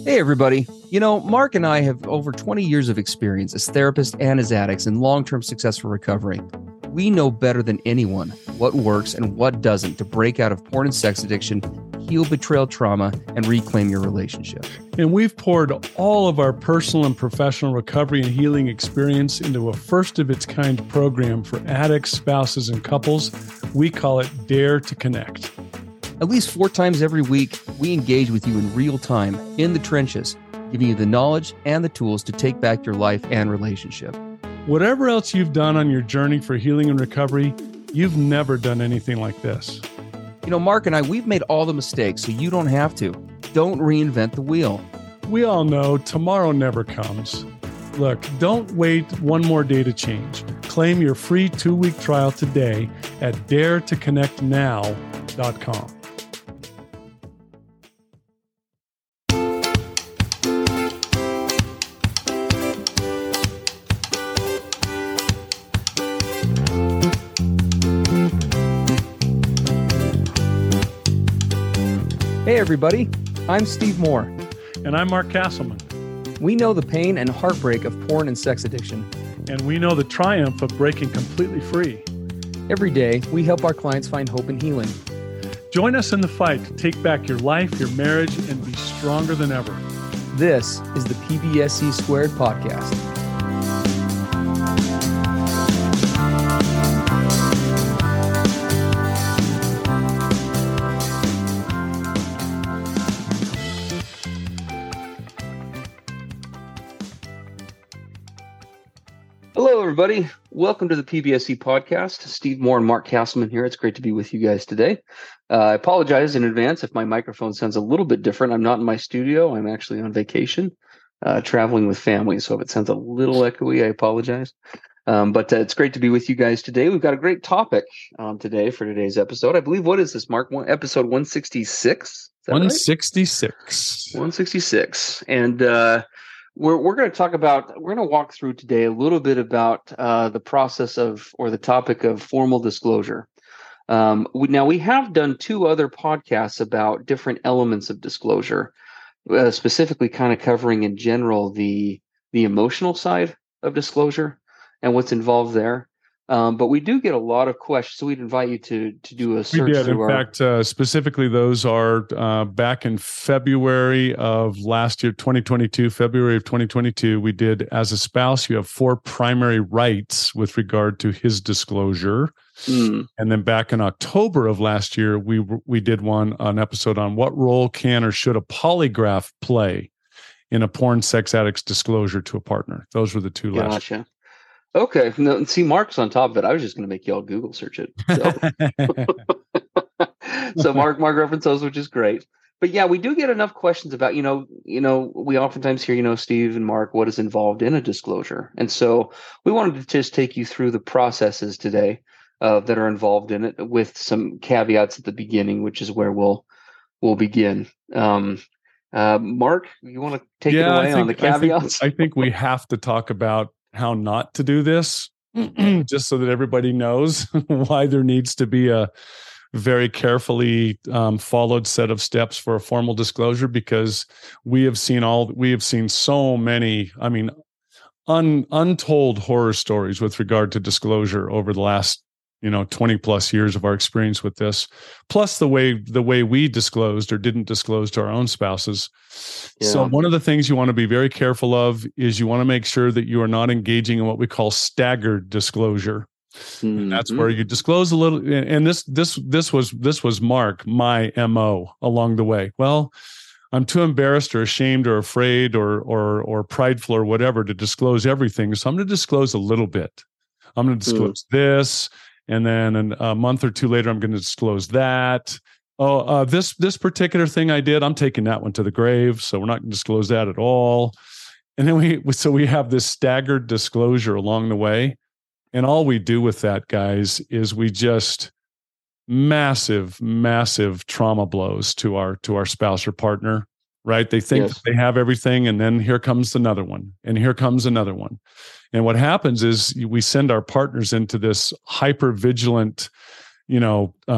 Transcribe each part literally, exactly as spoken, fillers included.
Hey, everybody. You know, Mark and I have over twenty years of experience as therapists and as addicts in long-term successful recovery. We know better than anyone what works and what doesn't to break out of porn and sex addiction, heal betrayal trauma, and reclaim your relationship. And we've poured all of our personal and professional recovery and healing experience into a first-of-its-kind program for addicts, spouses, and couples. We call it Dare to Connect. At least four times every week, we engage with you in real time, in the trenches, giving you the knowledge and the tools to take back your life and relationship. Whatever else you've done on your journey for healing and recovery, you've never done anything like this. You know, Mark and I, we've made all the mistakes, so you don't have to. Don't reinvent the wheel. We all know tomorrow never comes. Look, don't wait one more day to change. Claim your free two-week trial today at dare to connect now dot com. Hey, everybody. I'm Steve Moore. And I'm Mark Castleman. We know the pain and heartbreak of porn and sex addiction. And we know the triumph of breaking completely free. Every day, we help our clients find hope and healing. Join us in the fight to take back your life, your marriage, and be stronger than ever. This is the P B S C Squared podcast. Hello, everybody. Welcome to the P B S C podcast. Steve Moore and Mark Castleman here. It's great to be with you guys today. Uh, I apologize in advance if my microphone sounds a little bit different. I'm not in my studio. I'm actually on vacation, uh, traveling with family. So if it sounds a little echoey, I apologize. Um, but uh, it's great to be with you guys today. We've got a great topic um, today for today's episode. I believe, what is this, Mark? One, episode one sixty-six? one sixty-six. Right? one sixty-six. And uh, We're we're going to talk about, we're going to walk through today a little bit about uh, the process of, or the topic of formal disclosure. Um, we, now, we have done two other podcasts about different elements of disclosure, uh, specifically kind of covering in general the the emotional side of disclosure and what's involved there. Um, but we do get a lot of questions, so we'd invite you to to do a search. We did. In our... fact, uh, specifically, those are uh, back in February of last year, twenty twenty-two, February of twenty twenty-two, we did, as a spouse, you have four primary rights with regard to his disclosure. Mm. And then back in October of last year, we we did one, an episode on what role can or should a polygraph play in a porn sex addict's disclosure to a partner. Those were the two last. Gotcha. Okay. No, see, Mark's on top of it. I was just going to make you all Google search it. So, so Mark, Mark referenced those, which is great. But yeah, we do get enough questions about, you know, you know, we oftentimes hear, you know, Steve and Mark, what is involved in a disclosure? And so we wanted to just take you through the processes today uh, that are involved in it, with some caveats at the beginning, which is where we'll we'll begin. Um, uh, Mark, you want to take yeah, it away think, on the caveats? I think, I think we have to talk about how not to do this, just so that everybody knows why there needs to be a very carefully um, followed set of steps for a formal disclosure, because we have seen all, we have seen so many, I mean, un, untold horror stories with regard to disclosure over the last, you know, twenty plus years of our experience with this, plus the way, the way we disclosed or didn't disclose to our own spouses. Yeah. So one of the things you want to be very careful of is you want to make sure that you are not engaging in what we call staggered disclosure. Mm-hmm. And that's where you disclose a little, and this, this, this was, this was Mark, my M O along the way. Well, I'm too embarrassed or ashamed or afraid or, or, or prideful or whatever to disclose everything. So I'm going to disclose a little bit. I'm going to disclose mm. this. And then an, a month or two later, I'm going to disclose that. Oh, uh, this this particular thing I did, I'm taking that one to the grave, so we're not going to disclose that at all. And then we so we have this staggered disclosure along the way, and all we do with that, guys, is we just massive, massive trauma blows to our to our spouse or partner. Right? They think yes. that they have everything, and then here comes another one, and here comes another one. And what happens is we send our partners into this hyper vigilant, you know, um,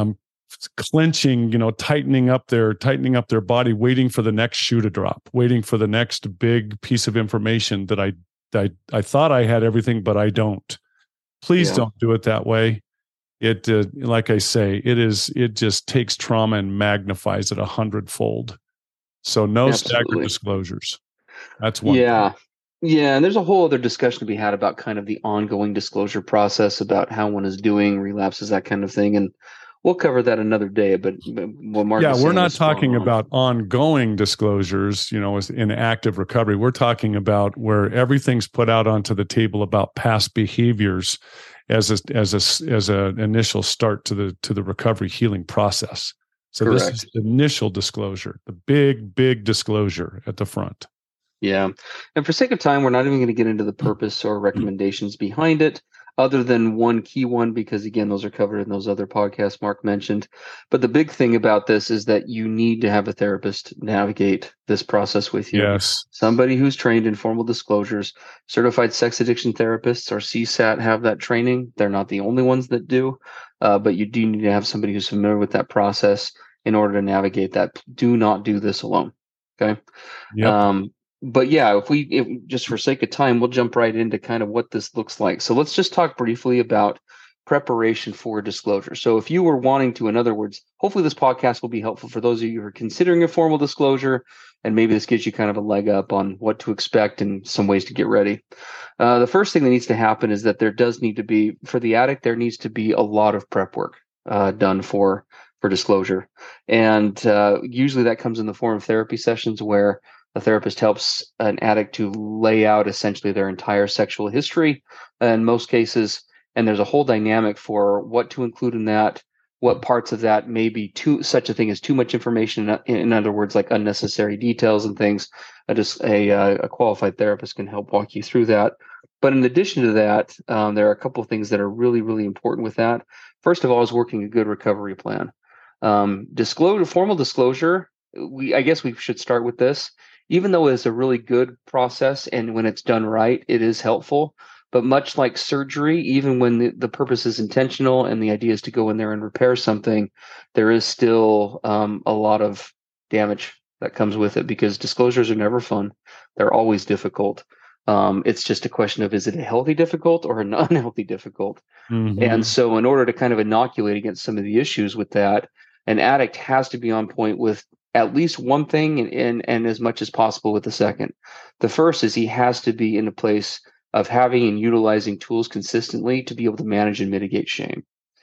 clenching, you know, tightening up their tightening up their body, waiting for the next shoe to drop, waiting for the next big piece of information that I I I thought I had everything, but I don't. Please yeah. don't do it that way. It, uh, like I say, it is. It just takes trauma and magnifies it a hundredfold. So no Absolutely. staggered disclosures. That's one. Yeah. thing. Yeah, and there's a whole other discussion to be had about kind of the ongoing disclosure process, about how one is doing, relapses, that kind of thing, and we'll cover that another day. But, but what Mark yeah, we're not talking on. about ongoing disclosures, you know, in active recovery. We're talking about where everything's put out onto the table about past behaviors as a as a as an initial start to the to the recovery healing process. So Correct. This is the initial disclosure, the big big disclosure at the front. Yeah. And for sake of time, we're not even going to get into the purpose or recommendations behind it, other than one key one, because again, those are covered in those other podcasts Mark mentioned. But the big thing about this is that you need to have a therapist navigate this process with you. Yes. Somebody who's trained in formal disclosures. Certified sex addiction therapists or C SAT have that training. They're not the only ones that do, uh, but you do need to have somebody who's familiar with that process in order to navigate that. Do not do this alone. Okay. Yep. Um, But yeah, if we if, just for sake of time, we'll jump right into kind of what this looks like. So let's just talk briefly about preparation for disclosure. So if you were wanting to, in other words, hopefully this podcast will be helpful for those of you who are considering a formal disclosure, and maybe this gives you kind of a leg up on what to expect and some ways to get ready. Uh, the first thing that needs to happen is that there does need to be, for the addict, there needs to be a lot of prep work uh, done for for disclosure. And uh, usually that comes in the form of therapy sessions where a therapist helps an addict to lay out essentially their entire sexual history in most cases. And there's a whole dynamic for what to include in that, what parts of that may be too, such a thing as too much information. In other words, like unnecessary details and things. A, just a, a qualified therapist can help walk you through that. But in addition to that, um, there are a couple of things that are really, really important with that. First of all, is working a good recovery plan. Um, disclosure, formal disclosure. We, I guess we should start with this. Even though it's a really good process and when it's done right, it is helpful. But much like surgery, even when the, the purpose is intentional and the idea is to go in there and repair something, there is still um, a lot of damage that comes with it because disclosures are never fun. They're always difficult. Um, it's just a question of, is it a healthy difficult or an unhealthy difficult? Mm-hmm. And so in order to kind of inoculate against some of the issues with that, an addict has to be on point with at least one thing and, and, and as much as possible with the second. The first is he has to be in a place of having and utilizing tools consistently to be able to manage and mitigate shame.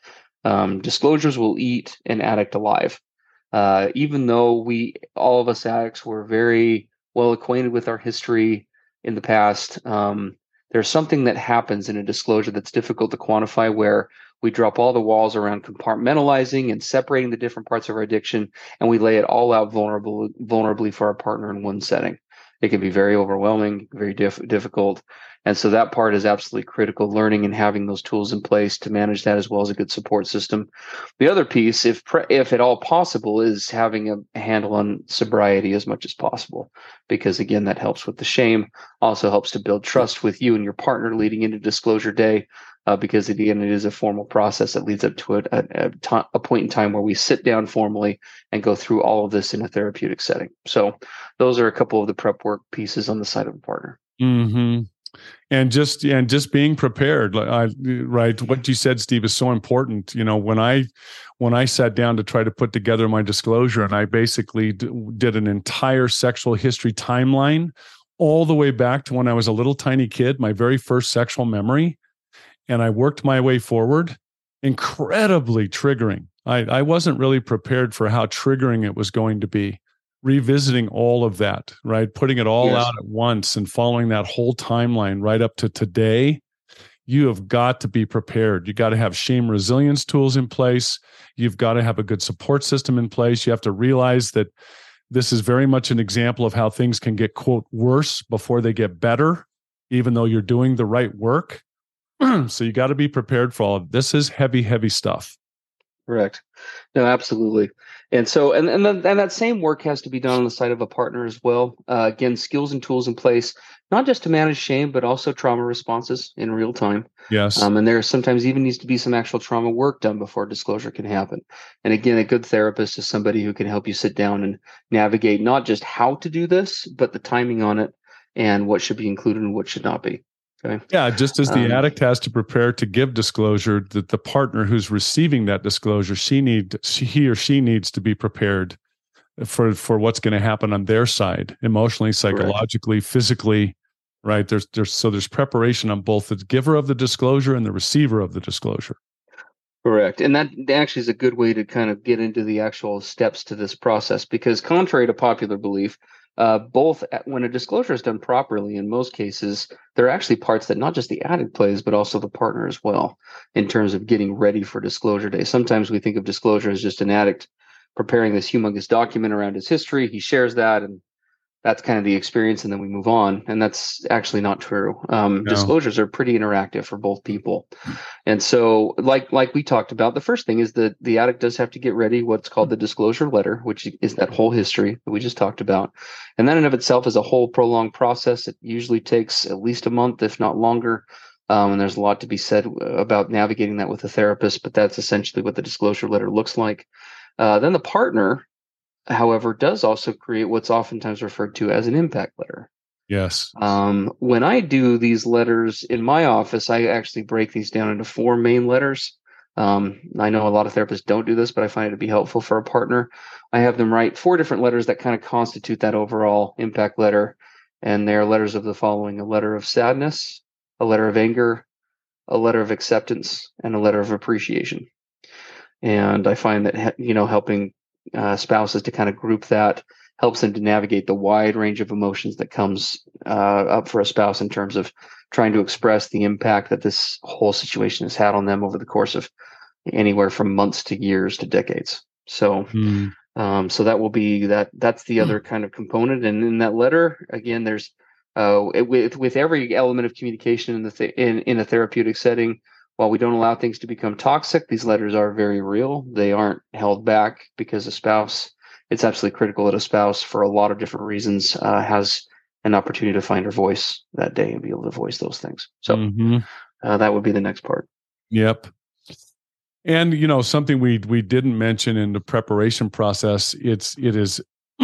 Um, disclosures will eat an addict alive. Uh, even though we, all of us addicts, were very well acquainted with our history in the past, um, there's something that happens in a disclosure that's difficult to quantify where we drop all the walls around compartmentalizing and separating the different parts of our addiction, and we lay it all out vulnerable, vulnerably for our partner in one setting. It can be very overwhelming, very diff- difficult. And so that part is absolutely critical, learning and having those tools in place to manage that, as well as a good support system. The other piece, if pre- if at all possible, is having a handle on sobriety as much as possible, because again, that helps with the shame, also helps to build trust with you and your partner leading into disclosure day, uh, because again, it is a formal process that leads up to a, a, a, t- a point in time where we sit down formally and go through all of this in a therapeutic setting. So those are a couple of the prep work pieces on the side of a partner. Mm-hmm. And just and just being prepared, like I, right? What you said, Steve, is so important. You know, when I when I sat down to try to put together my disclosure, and I basically d- did an entire sexual history timeline, all the way back to when I was a little tiny kid, my very first sexual memory, and I worked my way forward. Incredibly triggering. I, I wasn't really prepared for how triggering it was going to be. Revisiting all of that, right? Putting it all yes. out at once and following that whole timeline right up to today. You have got to be prepared. You got to have shame resilience tools in place. You've got to have a good support system in place. You have to realize that this is very much an example of how things can get, quote, worse before they get better, even though you're doing the right work. So you got to be prepared for all of this. Is heavy, heavy stuff. Correct. No, absolutely. And so, and and, then, and that same work has to be done on the side of a partner as well. Uh, again, skills and tools in place, not just to manage shame, but also trauma responses in real time. Yes. Um, and there sometimes even needs to be some actual trauma work done before disclosure can happen. And again, a good therapist is somebody who can help you sit down and navigate not just how to do this, but the timing on it and what should be included and what should not be. Okay. Yeah, just as the Um, addict has to prepare to give disclosure, that the partner who's receiving that disclosure, she need she, he or she needs to be prepared for for what's going to happen on their side, emotionally, psychologically, correct. Physically, right? There's there's so there's preparation on both the giver of the disclosure and the receiver of the disclosure. Correct. And that actually is a good way to kind of get into the actual steps to this process, because contrary to popular belief, uh, both when a disclosure is done properly, in most cases, there are actually parts that not just the addict plays, but also the partner as well, in terms of getting ready for disclosure day. Sometimes we think of disclosure as just an addict preparing this humongous document around his history. He shares that, and that's kind of the experience, and then we move on. And that's actually not true. Um, No. Disclosures are pretty interactive for both people. And so, like like we talked about, the first thing is that the addict does have to get ready what's called the disclosure letter, which is that whole history that we just talked about. And that in and of itself is a whole prolonged process. It usually takes at least a month, if not longer. Um, and there's a lot to be said about navigating that with a therapist, but that's essentially what the disclosure letter looks like. Uh, then the partner, however, does also create what's oftentimes referred to as an impact letter. Yes. Um, when I do these letters in my office, I actually break these down into four main letters. Um, I know a lot of therapists don't do this, but I find it to be helpful for a partner. I have them write four different letters that kind of constitute that overall impact letter. And they are letters of the following: a letter of sadness, a letter of anger, a letter of acceptance, and a letter of appreciation. And I find that, you know, helping uh, spouses to kind of group that helps them to navigate the wide range of emotions that comes uh, up for a spouse in terms of trying to express the impact that this whole situation has had on them over the course of anywhere from months to years to decades. So, mm. um, so that will be that. That's the mm. other kind of component. And in that letter, again, there's uh, it, with with every element of communication in the th- in in a therapeutic setting. While we don't allow things to become toxic, these letters are very real. They aren't held back because a spouse, it's absolutely critical that a spouse, for a lot of different reasons, uh, has an opportunity to find her voice that day and be able to voice those things. So mm-hmm. uh, that would be the next part. Yep. And, you know, something we we didn't mention in the preparation process, it's it is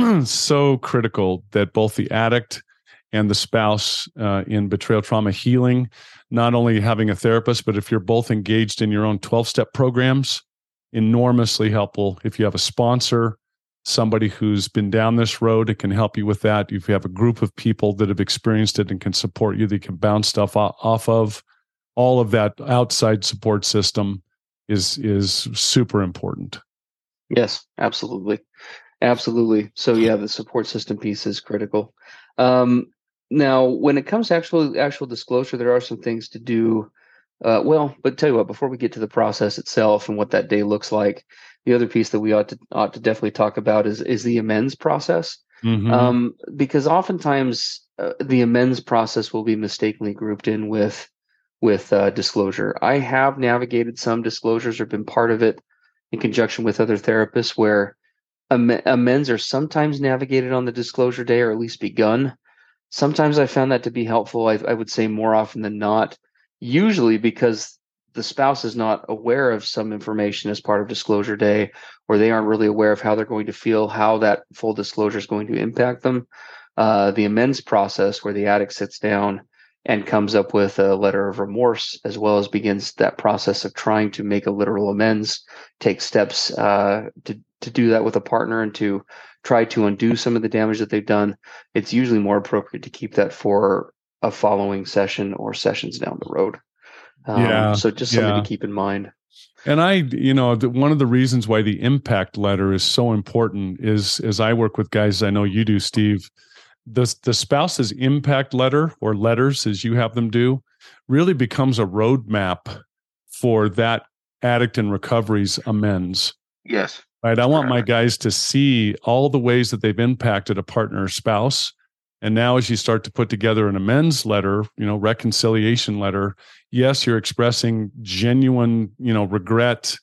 so critical that both the addict and the spouse uh, in betrayal trauma healing, not only having a therapist, but if you're both engaged in your own twelve-step programs, enormously helpful. If you have a sponsor, somebody who's been down this road, it can help you with that. If you have a group of people that have experienced it and can support you, they can bounce stuff off of. All of that outside support system is is super important. Yes, absolutely. Absolutely. So yeah, the support system piece is critical. Um, Now, when it comes to actual actual disclosure, there are some things to do. Uh, well, but tell you what, before we get to the process itself and what that day looks like, the other piece that we ought to ought to definitely talk about is is the amends process, mm-hmm. um, because oftentimes uh, the amends process will be mistakenly grouped in with with uh, disclosure. I have navigated some disclosures or been part of it in conjunction with other therapists where am- amends are sometimes navigated on the disclosure day, or at least begun. Sometimes I found that to be helpful. I, I would say more often than not, usually because the spouse is not aware of some information as part of disclosure day, or they aren't really aware of how they're going to feel, how that full disclosure is going to impact them. Uh, the amends process, where the addict sits down and comes up with a letter of remorse, as well as begins that process of trying to make a literal amends, take steps uh, to to do that with a partner and to try to undo some of the damage that they've done. It's usually more appropriate to keep that for a following session or sessions down the road. Um, yeah. So just something yeah. to keep in mind. And I, you know, the, one of the reasons why the impact letter is so important is, as I work with guys, I know you do, Steve, the, the spouse's impact letter, or letters as you have them do, really becomes a roadmap for that addict in recovery's amends. Yes. Right. I want my guys to see all the ways that they've impacted a partner or spouse. And now as you start to put together an amends letter, you know, reconciliation letter, yes, you're expressing genuine, you know, regret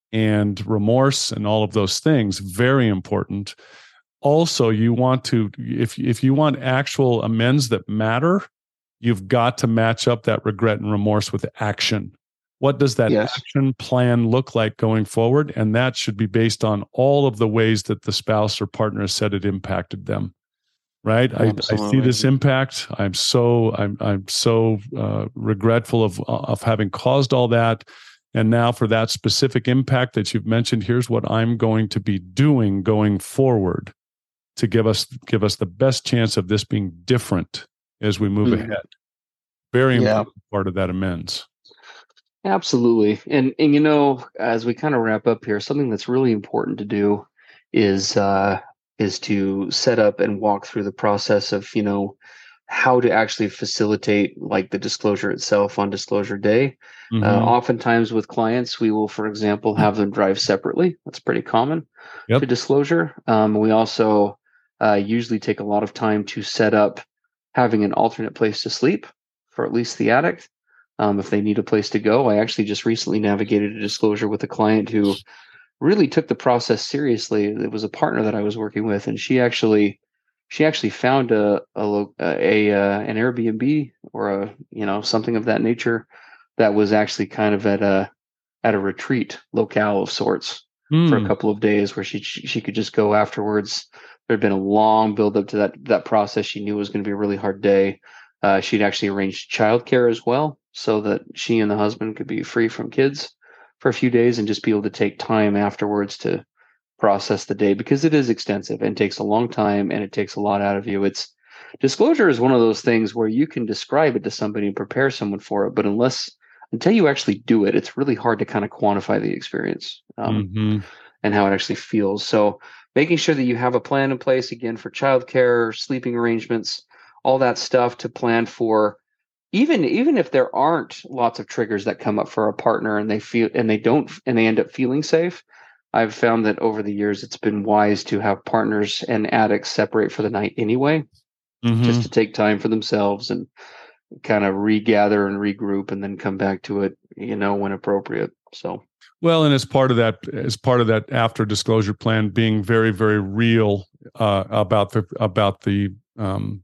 and remorse and all of those things. Very important. Also, you want to, if if you want actual amends that matter, you've got to match up that regret and remorse with action. What does that Yes. action plan look like going forward? And that should be based on all of the ways that the spouse or partner has said it impacted them. Right? I, I see this impact. I'm so I'm I'm so uh, regretful of of having caused all that. And now for that specific impact that you've mentioned, here's what I'm going to be doing going forward to give us give us the best chance of this being different as we move mm-hmm. ahead. Very yeah. important part of that amends. Absolutely. And and you know, as we kind of wrap up here, something that's really important to do is uh, is to set up and walk through the process of, you know, how to actually facilitate like the disclosure itself on disclosure day. Mm-hmm. Uh, oftentimes with clients, we will, for example, have them drive separately. That's pretty common yep. to disclosure. Um, we also uh, usually take a lot of time to set up having an alternate place to sleep for at least the addict. Um, if they need a place to go. I actually just recently navigated a disclosure with a client who really took the process seriously. It was a partner that I was working with, and she actually she actually found a a, a, a an Airbnb or a you know something of that nature that was actually kind of at a at a retreat locale of sorts mm. for a couple of days, where she she could just go afterwards. There had been a long build up to that that process. She knew it was going to be a really hard day. Uh, she'd actually arranged childcare as well, so that she and the husband could be free from kids for a few days and just be able to take time afterwards to process the day, because it is extensive and takes a long time and it takes a lot out of you. It's disclosure is one of those things where you can describe it to somebody and prepare someone for it, but unless until you actually do it, it's really hard to kind of quantify the experience um, mm-hmm. and how it actually feels. So making sure that you have a plan in place, again, for childcare, sleeping arrangements, all that stuff to plan for. Even even if there aren't lots of triggers that come up for a partner and they feel and they don't and they end up feeling safe, I've found that over the years it's been wise to have partners and addicts separate for the night anyway, mm-hmm. just to take time for themselves and kind of regather and regroup and then come back to it, you know, when appropriate. So well, and as part of that, as part of that after disclosure plan, being very very real uh, about the about the um,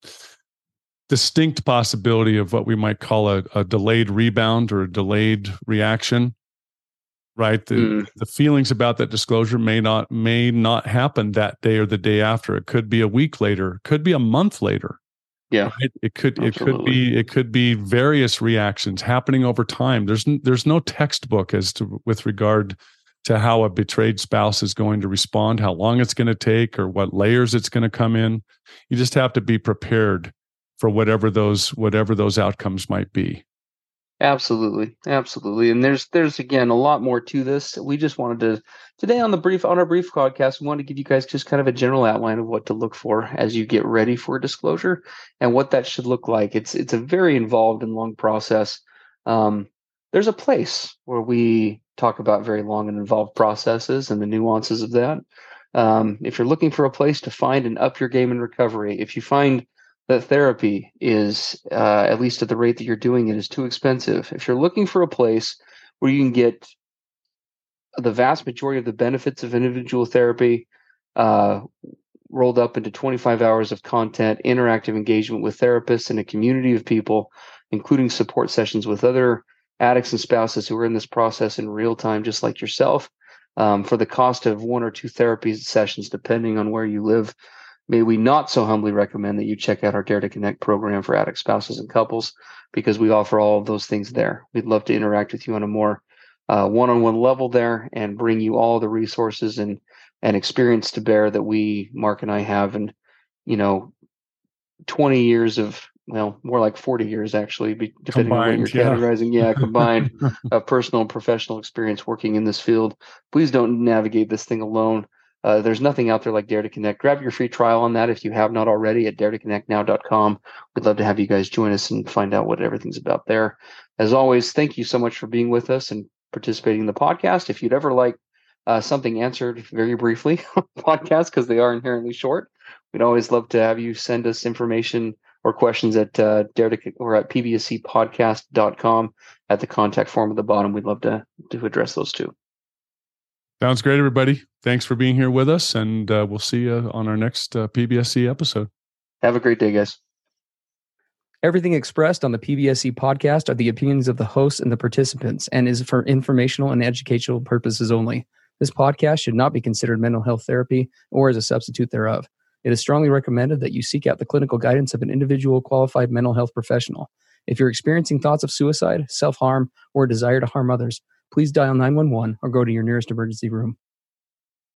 distinct possibility of what we might call a, a delayed rebound or a delayed reaction, right? The, mm. the feelings about that disclosure may not may not happen that day or the day after. It could be a week later, could be a month later. Yeah, right? it could Absolutely. it could be it could be various reactions happening over time. There's there's no textbook as to with regard to how a betrayed spouse is going to respond, how long it's going to take, or what layers it's going to come in. You just have to be prepared for whatever those whatever those outcomes might be. Absolutely, absolutely. And there's there's again a lot more to this. We just wanted to today on the brief on our brief podcast, we wanted to give you guys just kind of a general outline of what to look for as you get ready for disclosure and what that should look like. It's it's a very involved and long process. Um, there's a place where we talk about very long and involved processes and the nuances of that. Um, if you're looking for a place to find and up your game in recovery, if you find that therapy is, uh, at least at the rate that you're doing it, is too expensive. If you're looking for a place where you can get the vast majority of the benefits of individual therapy uh, rolled up into twenty-five hours of content, interactive engagement with therapists and a community of people, including support sessions with other addicts and spouses who are in this process in real time, just like yourself, um, for the cost of one or two therapy sessions, depending on where you live, may we not so humbly recommend that you check out our Dare to Connect program for addict spouses and couples, because we offer all of those things there. We'd love to interact with you on a more uh, one-on-one level there and bring you all the resources and and experience to bear that we, Mark and I, have, and you know, twenty years of, well, more like forty years actually, depending combined, on what you're categorizing. Yeah, yeah combined uh, personal and professional experience working in this field. Please don't navigate this thing alone. Uh, there's nothing out there like Dare to Connect. Grab your free trial on that if you have not already at dare to connect now dot com. We'd love to have you guys join us and find out what everything's about there. As always, thank you so much for being with us and participating in the podcast. If you'd ever like uh, something answered very briefly on the podcast, because they are inherently short, we'd always love to have you send us information or questions at uh, dare to or at p b s c podcast dot com at the contact form at the bottom. We'd love to to address those too. Sounds great, everybody. Thanks for being here with us, and uh, we'll see you on our next uh, P B S C episode. Have a great day, guys. Everything expressed on the P B S C podcast are the opinions of the hosts and the participants and is for informational and educational purposes only. This podcast should not be considered mental health therapy or as a substitute thereof. It is strongly recommended that you seek out the clinical guidance of an individual qualified mental health professional. If you're experiencing thoughts of suicide, self-harm, or a desire to harm others, please dial nine one one or go to your nearest emergency room.